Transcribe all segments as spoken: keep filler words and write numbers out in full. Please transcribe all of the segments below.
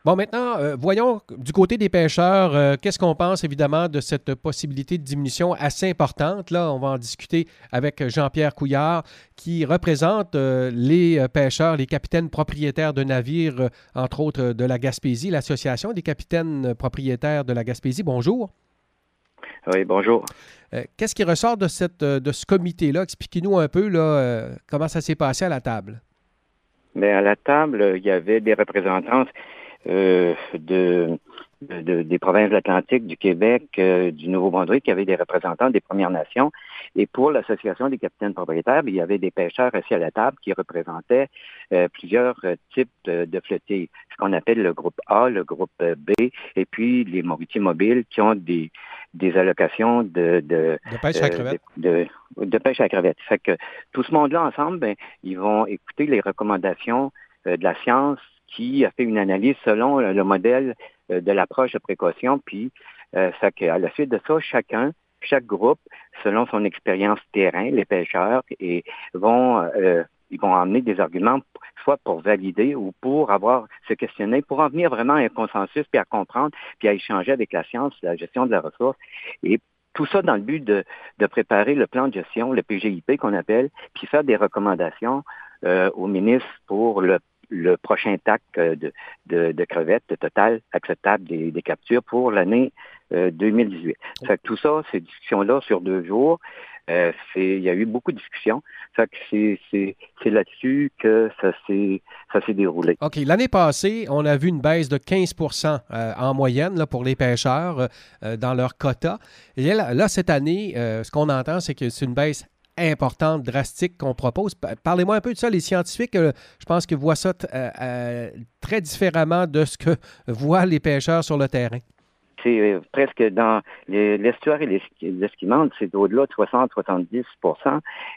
Bon, maintenant, euh, voyons du côté des pêcheurs, euh, qu'est-ce qu'on pense évidemment de cette possibilité de diminution assez importante. Là, on va en discuter avec Jean-Pierre Couillard, qui représente euh, les euh, pêcheurs, les capitaines propriétaires de navires, euh, entre autres euh, de la Gaspésie, l'Association des capitaines euh, propriétaires de la Gaspésie. Bonjour. Oui, bonjour. Euh, qu'est-ce qui ressort de, cette, euh, de ce comité-là? Expliquez-nous un peu là, euh, comment ça s'est passé à la table. Bien, à la table, il y avait des représentants euh, de, de- des provinces de l'Atlantique, du Québec, euh, du Nouveau-Brunswick, il y avait des représentants des Premières Nations. Et pour l'Association des capitaines propriétaires, il y avait des pêcheurs assis à la table qui représentaient euh, plusieurs euh, types de, de flottilles. Ce qu'on appelle le groupe A, le groupe euh, B, et puis les moritiers mobiles qui ont des, des allocations de, de, De pêche à la euh, crevette. de, de, de pêche à la crevette. Fait que tout ce monde-là ensemble, ben, ils vont écouter les recommandations euh, de la science qui a fait une analyse selon euh, le modèle euh, de l'approche de précaution. Puis, euh, ça que, à la suite de ça, chacun, chaque groupe, selon son expérience terrain, les pêcheurs, et vont, euh, ils vont emmener des arguments, soit pour valider ou pour avoir se questionner, pour en venir vraiment à un consensus, puis à comprendre, puis à échanger avec la science, la gestion de la ressource. Et tout ça dans le but de, de préparer le plan de gestion, le P G I P qu'on appelle, puis faire des recommandations euh, au ministre pour le le prochain T A C de, de, de crevettes de total acceptable des, des captures pour l'année euh, deux mille dix-huit. Fait que tout ça, ces discussions-là sur deux jours, euh, c'est, il y a eu beaucoup de discussions. Fait que c'est, c'est, c'est là-dessus que ça s'est, ça s'est déroulé. OK. L'année passée, on a vu une baisse de quinze pour cent euh, en moyenne là, pour les pêcheurs euh, dans leur quota. Et là, là, cette année, euh, ce qu'on entend, c'est que c'est une baisse importante, drastique qu'on propose. Pa- Parlez-moi un peu de ça. Les scientifiques, euh, je pense qu'ils voient ça t- euh, euh, très différemment de ce que voient les pêcheurs sur le terrain. C'est euh, presque dans les- l'estuaire et l'es- l'esquimande, c'est au-delà de soixante à soixante-dix pour cent.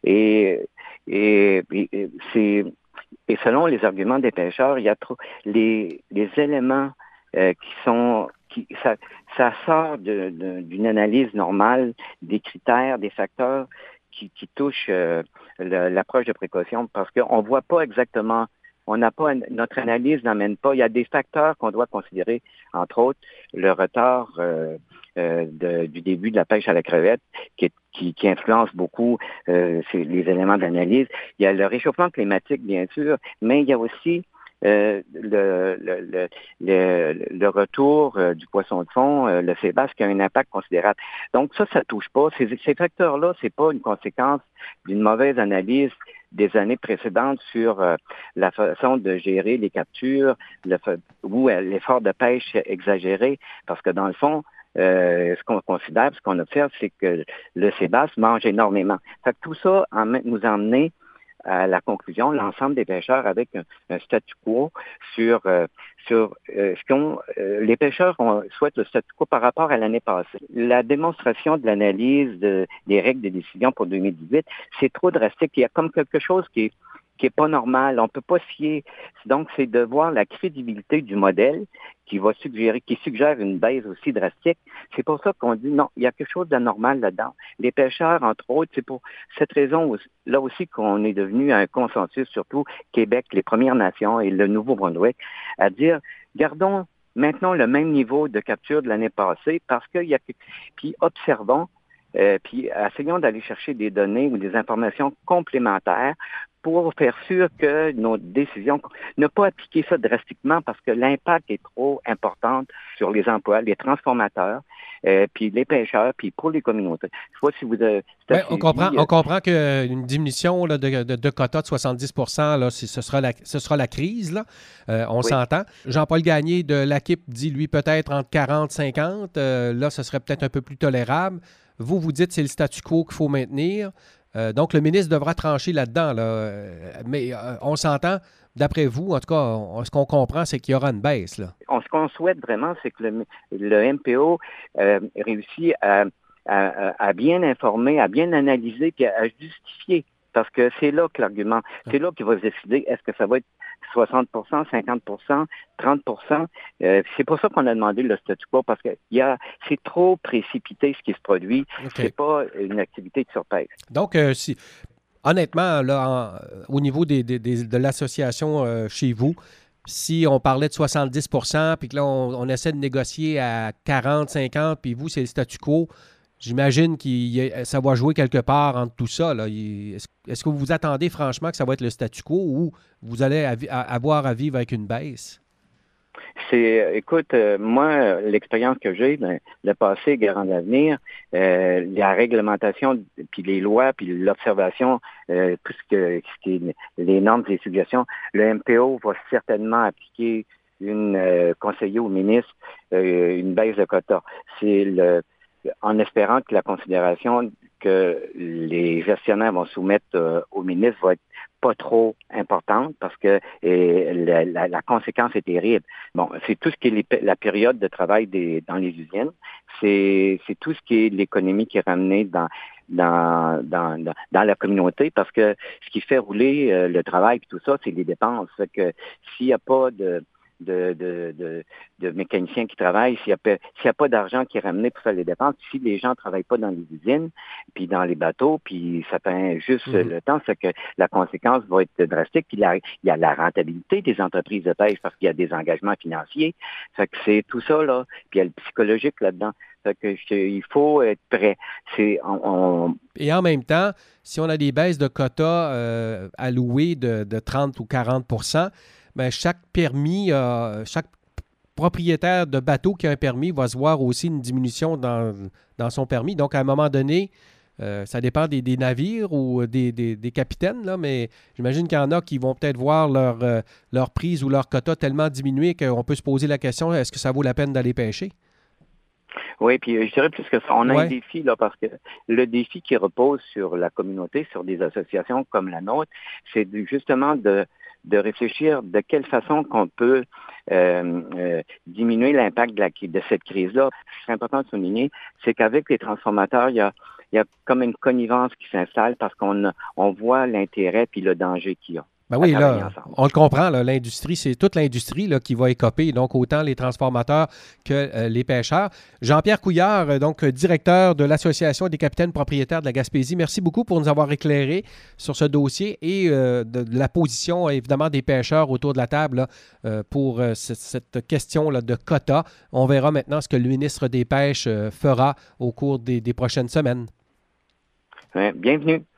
Et, et, et c'est Et selon les arguments des pêcheurs, il y a trop les, les éléments euh, qui sont qui ça, ça sort de- de- d'une analyse normale des critères, des facteurs qui, qui touchent euh, le- l'approche de précaution parce qu'on ne voit pas exactement, on n'a pas notre analyse n'amène pas. Il y a des facteurs qu'on doit considérer, entre autres le retard euh, euh, de- du début de la pêche à la crevette qui, est- qui, qui influence beaucoup euh, c'est les éléments d'analyse. Il y a le réchauffement climatique, bien sûr, mais il y a aussi euh, le, le, le, le, le retour euh, du poisson de fond, euh, le sébasse, qui a un impact considérable. Donc ça, ça touche pas. Ces, ces facteurs-là, c'est pas une conséquence d'une mauvaise analyse des années précédentes sur euh, la façon de gérer les captures le, ou euh, l'effort de pêche exagéré, parce que dans le fond, euh, ce qu'on considère, ce qu'on observe, c'est que le sébasse mange énormément. Fait que tout ça en, nous a amené à la conclusion, l'ensemble des pêcheurs avec un, un statu quo sur euh, sur euh, ce qu'on euh, les pêcheurs ont, souhaitent le statu quo par rapport à l'année passée. La démonstration de l'analyse de, des règles de décision pour deux mille dix-huit, c'est trop drastique. Il y a comme quelque chose qui est qui est pas normal. On peut pas se fier. Donc, c'est de voir la crédibilité du modèle qui va suggérer, qui suggère une baisse aussi drastique. C'est pour ça qu'on dit non, il y a quelque chose d'anormal là-dedans. Les pêcheurs, entre autres, c'est pour cette raison là aussi qu'on est devenu un consensus, surtout Québec, les Premières Nations et le Nouveau-Brunswick, à dire gardons maintenant le même niveau de capture de l'année passée parce qu'il y a puis observons euh, puis essayons d'aller chercher des données ou des informations complémentaires pour faire sûr que nos décisions, ne pas appliquer ça drastiquement parce que l'impact est trop important sur les emplois, les transformateurs, euh, puis les pêcheurs, puis pour les communautés. Je sais pas si vous avez Ben, on suivi. comprend, on Euh, comprend qu'une diminution là, de, de, de quota de soixante-dix pour cent, là, c'est- ce, sera la, ce sera la crise. Là. Euh, on oui. s'entend. Jean-Paul Gagné de l'A Q I P dit, lui, peut-être entre quarante et cinquante. Euh, là, ce serait peut-être un peu plus tolérable. Vous, vous dites que c'est le statu quo qu'il faut maintenir. Euh, donc, le ministre devra trancher là-dedans. Là. Euh, mais euh, on s'entend, d'après vous, en tout cas, on- ce qu'on comprend, c'est qu'il y aura une baisse. Là. On, ce qu'on souhaite vraiment, c'est que le, le M P O euh, réussisse à, à, à bien informer, à bien analyser, puis à, à justifier. Parce que c'est là que l'argument, c'est là qu'il va se décider, est-ce que ça va être soixante pour cent, cinquante pour cent, trente pour cent. Euh, c'est pour ça qu'on a demandé le statu quo, parce que il y a, c'est trop précipité ce qui se produit. OK. C'est pas une activité de surpêche. Donc, euh, si, honnêtement, là, en- au niveau des, des- des- de l'association euh, chez vous, si on parlait de soixante-dix pour cent, puis que là, on, on essaie de négocier à quarante, cinquante, puis vous, c'est le statu quo, j'imagine que ça va jouer quelque part entre tout ça. Là. Est-ce, est-ce que vous vous attendez franchement que ça va être le statu quo ou vous allez av- avoir à vivre avec une baisse? C'est, écoute, euh, moi, l'expérience que j'ai, ben, le passé garant l'avenir, euh, la réglementation, puis les lois, puis l'observation, euh, tout ce, que, ce qui est les normes, les suggestions, le M P O va certainement appliquer une euh, conseiller au ministre euh, une baisse de quota. C'est le en espérant que la considération que les gestionnaires vont soumettre euh, au ministre va être pas trop importante parce que et la, la, la conséquence est terrible. Bon, c'est tout ce qui est les, la période de travail des, dans les usines, c'est, c'est tout ce qui est l'économie qui est ramenée dans dans, dans, dans, dans la communauté parce que ce qui fait rouler euh, le travail et tout ça, c'est les dépenses. Fait que s'il n'y a pas de De, de, de, de mécaniciens qui travaillent, s'il n'y a, a pas d'argent qui est ramené pour faire les dépenses, si les gens ne travaillent pas dans les usines, puis dans les bateaux, puis ça prend juste mmh. le temps, c'est que la conséquence va être drastique. Puis la, il y a la rentabilité des entreprises de pêche parce qu'il y a des engagements financiers. Fait que c'est tout ça, là. Puis il y a le psychologique là-dedans. Fait que il faut être prêt. C'est, on, on... Et en même temps, si on a des baisses de quotas euh, allouées de, de trente ou quarante pour cent, bien, chaque permis, euh, chaque propriétaire de bateau qui a un permis va se voir aussi une diminution dans, dans son permis. Donc, à un moment donné, euh, ça dépend des, des navires ou des, des, des capitaines, là, mais j'imagine qu'il y en a qui vont peut-être voir leur, euh, leur prise ou leur quota tellement diminuer qu'on peut se poser la question, est-ce que ça vaut la peine d'aller pêcher? Oui, puis je dirais plus que ça. On a ouais. un défi, là, parce que le défi qui repose sur la communauté, sur des associations comme la nôtre, c'est justement de de réfléchir de quelle façon qu'on peut euh, euh, diminuer l'impact de, la, de cette crise-là. Ce qui est important de souligner, c'est qu'avec les transformateurs, il y a, il y a comme une connivence qui s'installe parce qu'on on voit l'intérêt puis le danger qu'il y a. Ben oui, là, on le comprend, là, l'industrie, c'est toute l'industrie là, qui va écoper, donc autant les transformateurs que euh, les pêcheurs. Jean-Pierre Couillard, euh, donc directeur de l'Association des capitaines propriétaires de la Gaspésie, merci beaucoup pour nous avoir éclairé sur ce dossier et euh, de, de la position, évidemment, des pêcheurs autour de la table là, euh, pour euh, cette, cette question là, de quota. On verra maintenant ce que le ministre des Pêches euh, fera au cours des, des prochaines semaines. Ouais, bienvenue.